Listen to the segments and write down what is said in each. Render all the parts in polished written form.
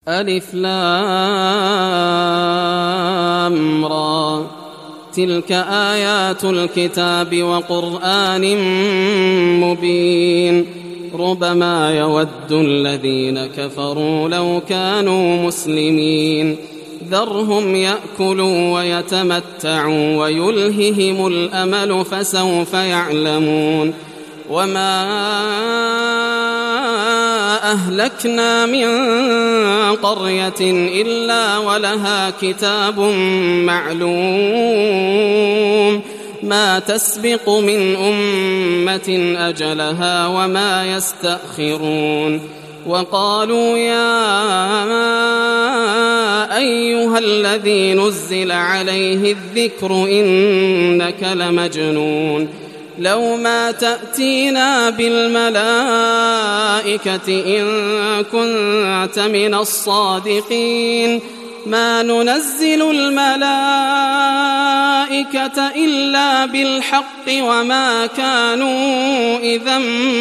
ألف لام را تلك آيات الكتاب وقرآن مبين ربما يود الذين كفروا لو كانوا مسلمين ذرهم يأكلوا ويتمتعوا ويلههم الأمل فسوف يعلمون وما أهلكنا من قرية إلا ولها كتاب معلوم ما تسبق من أمة أجلها وما يستأخرون وقالوا يا أيها الذي نزل عليه الذكر إنك لمجنون لو ما تأتينا بالملائكة إن كنت من الصادقين ما ننزل الملائكة إلا بالحق وما كانوا إذا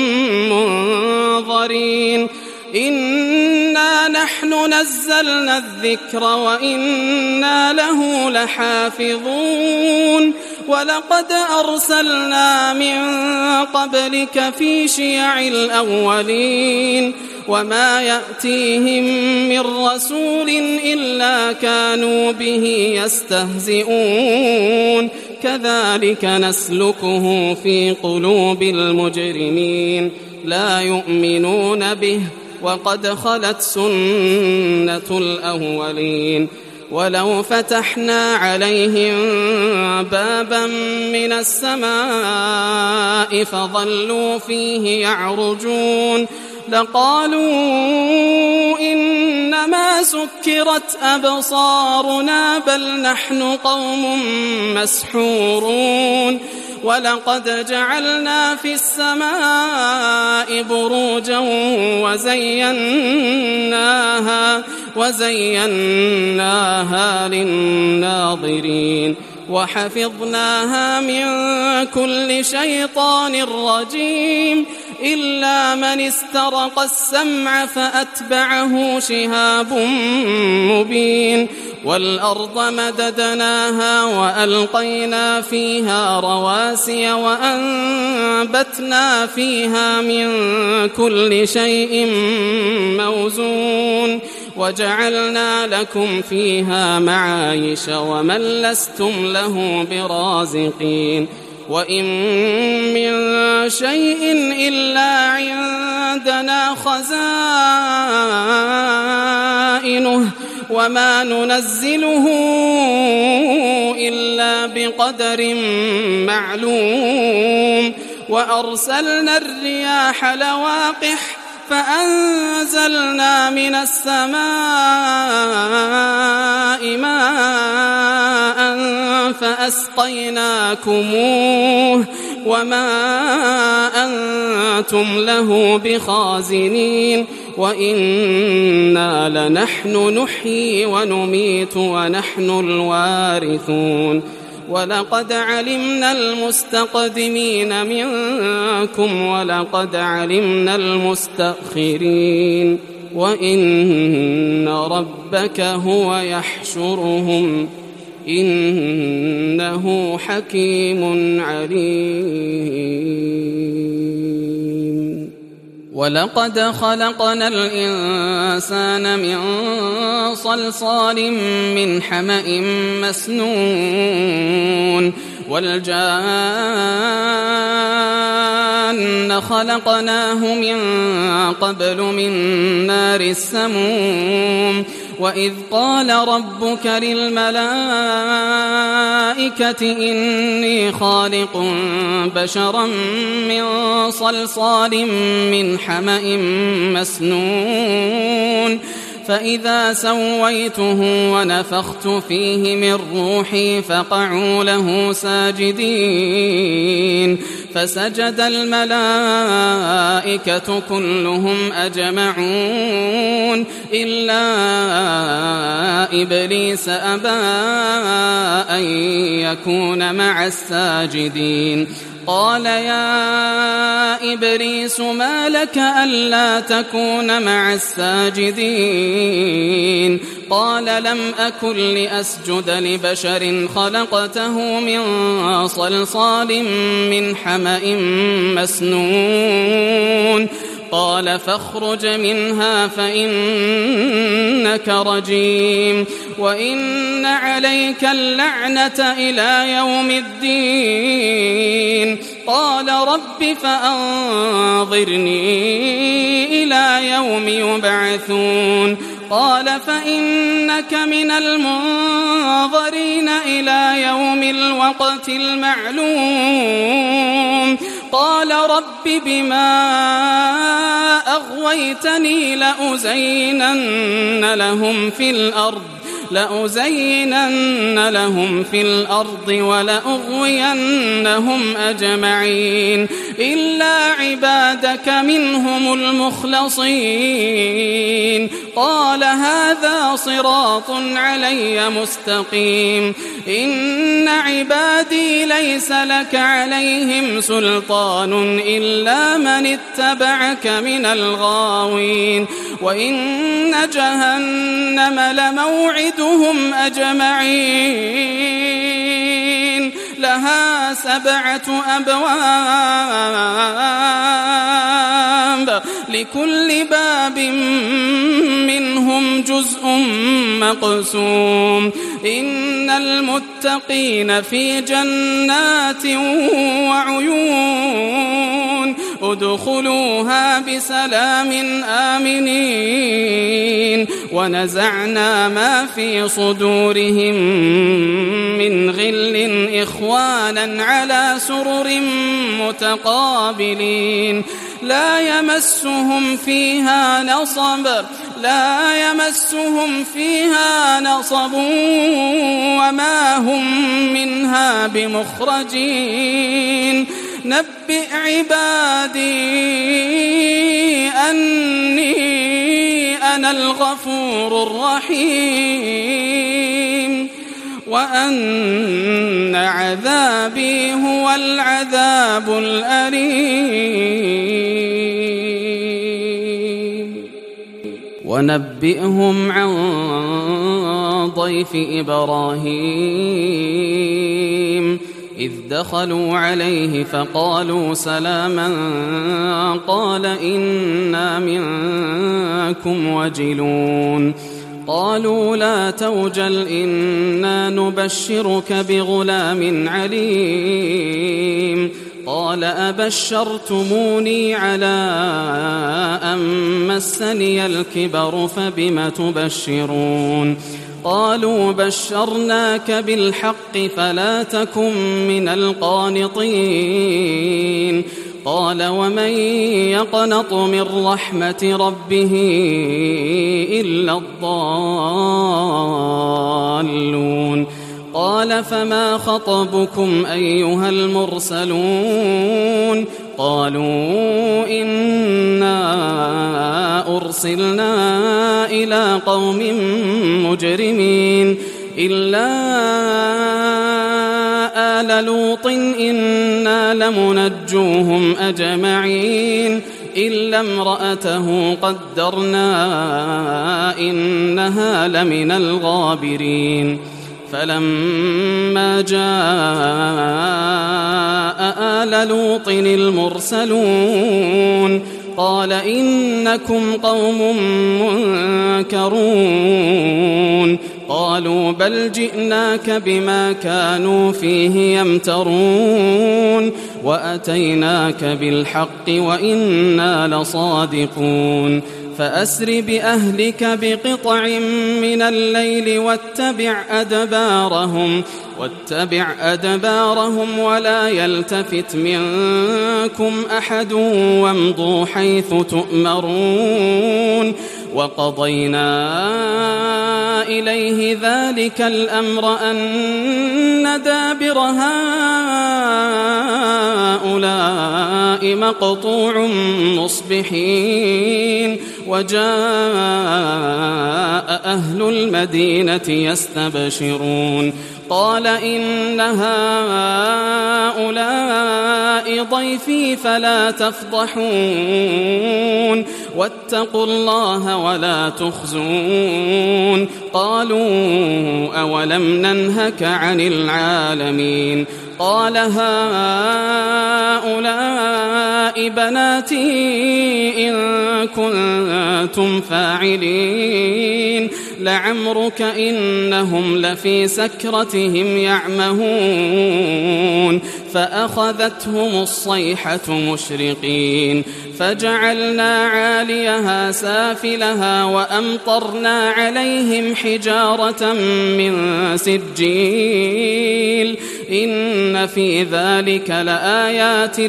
منظرين إنا نحن نزلنا الذكر وإنا له لحافظون ولقد أرسلنا من قبلك في شيع الأولين وما يأتيهم من رسول إلا كانوا به يستهزئون كذلك نسلكه في قلوب المجرمين لا يؤمنون به وقد خلت سنة الأولين ولو فتحنا عليهم بابا من السماء فظلوا فيه يعرجون لقالوا إنما سكرت أبصارنا بل نحن قوم مسحورون ولقد جعلنا في السماء بروجا وزيناها للناظرين وحفظناها من كل شيطان رجيم إلا من استرق السمع فأتبعه شهاب مبين والأرض مددناها وألقينا فيها رواسي وأنبتنا فيها من كل شيء موزون وجعلنا لكم فيها معايش ومن لستم له برازقين وإن من شيء إلا عندنا خزائنه وما ننزله إلا بقدر معلوم وأرسلنا الرياح لواقح فأنزلنا من السماء ماء فأسقيناكموه وما أنتم له بخازنين وإنا لنحن نحيي ونميت ونحن الوارثون ولقد علمنا المستقدمين منكم ولقد علمنا المستأخرين وإن ربك هو يحشرهم إنه حكيم عليم ولقد خلقنا الإنسان من صلصال من حمأ مسنون والجان خلقناه من قبل من نار السموم وإذ قال ربك للملائكة إني خالق بشرا من صلصال من حمأ مسنون فإذا سويته ونفخت فيه من روحي فقعوا له ساجدين فسجد الملائكة كلهم أجمعون إلا إبليس أبى أن يكون مع الساجدين قال يا إبليس ما لك ألا تكون مع الساجدين قال لم أكن لأسجد لبشر خلقته من صلصال من حمأ مسنون قال فاخرج منها فإنك رجيم وإن عليك اللعنة إلى يوم الدين قال رب فأنظرني إلى يوم يبعثون قال فإنك من المنظرين إلى يوم الوقت المعلوم قال رب بما أغويتني لأزينن لهم في الأرض ولأغوينهم أجمعين إلا عبادك منهم المخلصين قال هذا صراط علي مستقيم إن عبادي ليس لك عليهم سلطان إلا من اتبعك من الغاوين وإن جهنم لموعدهم أجمعين لها 7 أبواب لكل باب منهم جزء مقسوم إن المتقين في جنات وعيون ادخلوها بسلام آمنين ونزعنا ما في صدورهم من غل إخوانا على سرر متقابلين لا يمسهم فيها نصب وما هم منها بمخرجين نبئ عبادي أني أنا الغفور الرحيم وأن عذابي هو العذاب الأليم ونبئهم عن ضيف إبراهيم إذ دخلوا عليه فقالوا سلاما قال إنا منكم وجلون قالوا لا توجل إنا نبشرك بغلام عليم قال أبشرتموني على أن مسني الكبر فبم تبشرون قالوا بشرناك بالحق فلا تكن من القانطين قال ومن يقنط من رحمة ربه إلا الضالون قال فما خطبكم أيها المرسلون قالوا إنا أرسلنا إلى قوم مجرمين إلا آل لوط إنا لمنجوهم أجمعين إلا امرأته قدرنا إنها لمن الغابرين فلما جاء آل لوط المرسلون قال إنكم قوم منكرون قالوا بل جئناك بما كانوا فيه يمترون وأتيناك بالحق وإنا لصادقون فأسر بأهلك بقطع من الليل واتبع أدبارهم ولا يلتفت منكم أحد وامضوا حيث تؤمرون وقضينا إليه ذلك الأمر أن دابر هؤلاء مقطوع مصبحين وجاء أهل المدينة يستبشرون قال إن هؤلاء ضيفي فلا تفضحون واتقوا الله ولا تخزون قالوا أولم ننهك عن العالمين قال هؤلاء بناتي إن كنتم فاعلين لعمرك إنهم لفي سكرتهم يعمهون فأخذتهم الصيحة مشرقين فجعلنا عاليها سافلها وأمطرنا عليهم حجارة من سجيل إن في ذلك لآيات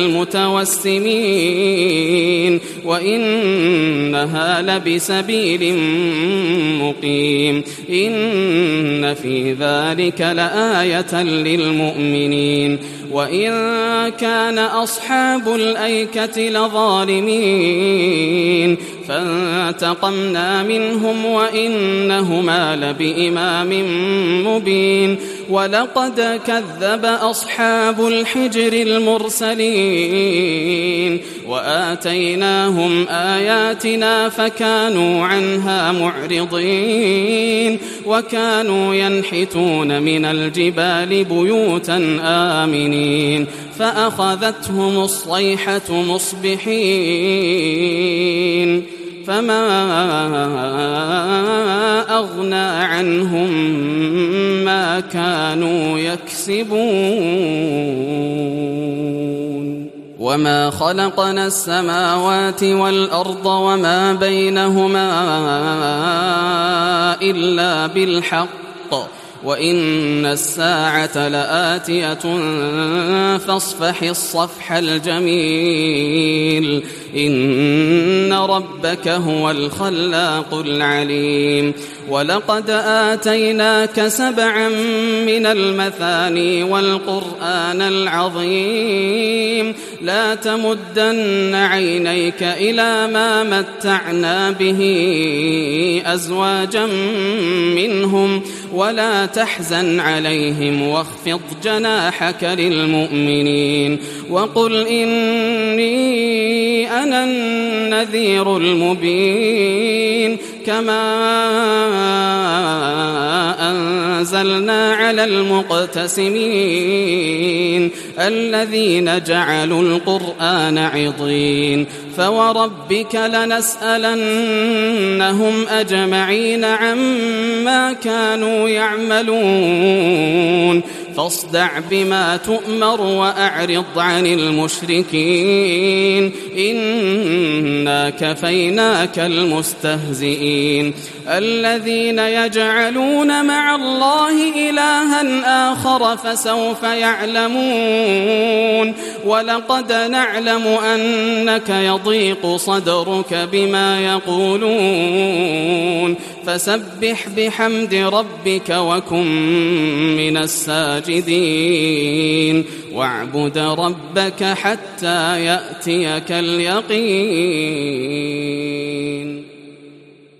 للمتوسمين وإنها لبسبيل مقيم إن في ذلك لآية للمؤمنين وإن كان أصحاب الأيكة لظالمين فانتقمنا منهم وإنهما لبإمام مبين ولقد كذب أصحاب الحجر المرسلين وآتيناهم آياتنا فكانوا عنها معرضين وكانوا ينحتون من الجبال بيوتا آمنين فأخذتهم الصيحة مصبحين فما أغنى عنهم ما كانوا يكسبون وما خلقنا السماوات والأرض وما بينهما إلا بالحق وإن الساعة لآتية فاصفح الصفح الجميل إن ربك هو الخلاق العليم ولقد آتيناك 7 من المثاني والقرآن العظيم لا تمدن عينيك إلى ما متعنا به أزواجا منهم ولا تحزن عليهم واخفض جناحك للمؤمنين وقل إني أنا النذير المبين كما أنزلنا على المقتسمين الذين جعلوا القرآن عضين فوربك لنسألنهم أجمعين عما كانوا يعملون فاصدع بما تؤمر وأعرض عن المشركين إنا كفيناك المستهزئين الذين يجعلون مع الله إلها آخر فسوف يعلمون ولقد نعلم أنك يضيق صدرك بما يقولون فسبح بحمد ربك وكن من الساجدين واعبد ربك حتى يأتيك اليقين